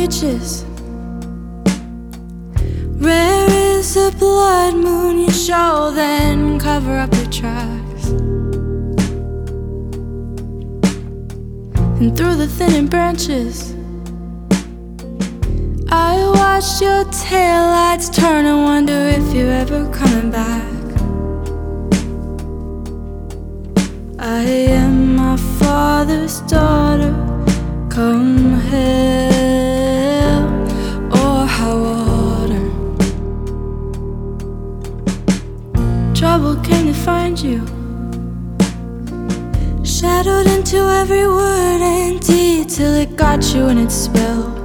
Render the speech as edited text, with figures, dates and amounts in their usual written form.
reaches. Rare is the blood moon you show, then cover up your tracks. And through the thinning branches, I watched your taillights turn and wonder if you're ever coming back. I am my father's daughter, come hell or high water. Trouble came to find you, shadowed into every word and deed, till it got you in its spell.